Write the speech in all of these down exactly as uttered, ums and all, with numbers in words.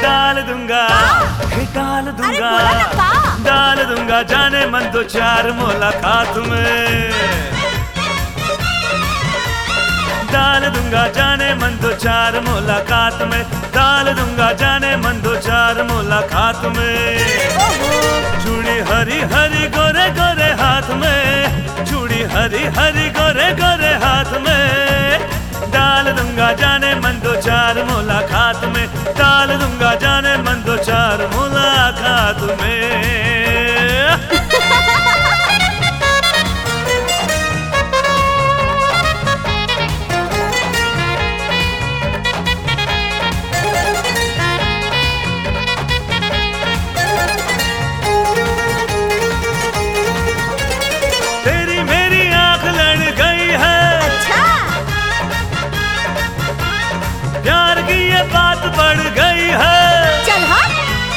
डाल दूंगा डाल दूंगा डाल दूंगा जाने मन दो चार मुलाकात में डाल दूंगा जाने मन दो चार मुलाकात में डाल दूंगा जाने मन दो चार मुलाकात में चूड़ी हरी हरी गोरे गोरे हाथ में चूड़ी हरी हरी गोरे गोरे हाथ में डाल दूंगा जाने मन दो चार मुलाकात में डाल दूंगा जाने मन दो चार मुलाकात में तेरी मेरी आंख लड़ गई है अच्छा प्यार की ये बात बढ़ गई है चल हट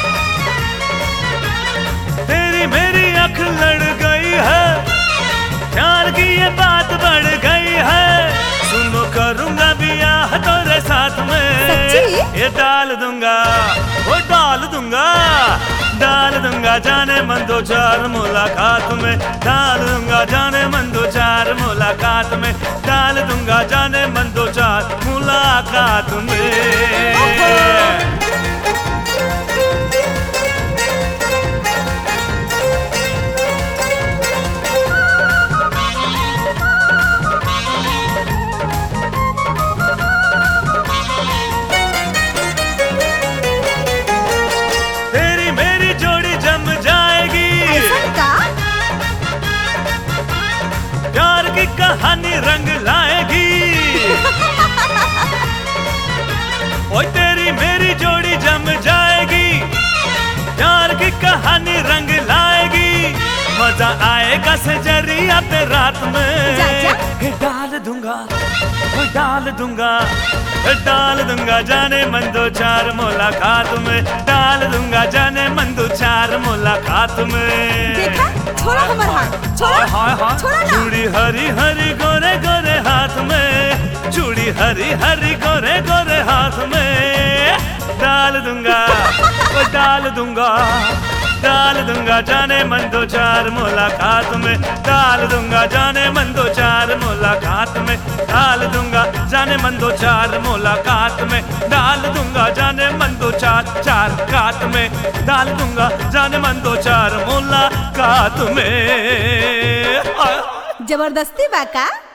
तेरी मेरी आंख लड़ गई है प्यार की ये बात बढ़ गई है सुनो करूंगा ब्याह तेरे साथ में सच्ची? ये डाल दूंगा वो डाल दूंगा डाल दूंगा जाने मन दो चार मुलाकात में डाल दूंगा जाने मन दो चार मुलाकात में डाल दूंगा जाने मन दो चार मुलाकात में तेरी मेरी जोड़ी जम जाएगी ऐसा का प्यार की कहानी रंग लाएगी ओए तेरी मेरी जोड़ी जम जाएगी प्यार की कहानी रंग लाएगी मजा आएगा सजरिया पे रात में जा, जा। हे डाल दूंगा वो डाल दूंगा हे डाल दूंगा जाने मन दो चार मुलाकात में डाल दूंगा जाने मन दो चार मुलाकात में देखा छोड़ा हमारा हाथ छोड़ा हाय हाय छोड़ा ना चूड़ी हरी हरी गोरे गोरे हाथ में चूड़ी हरी हरी गोरे गोरे हाथ में डाल दूंगा वो डाल दूंगा डाल दूंगा जाने मन दो चार मुलाकात में डाल दूंगा जाने मन दो चार मुलाकात में डाल दूंगा जाने मन दो चार मुलाकात में डाल दूंगा जाने मन दो चार चार कात में डाल दूंगा जाने मन दो चार मुलाकात में जबरदस्ती बाका।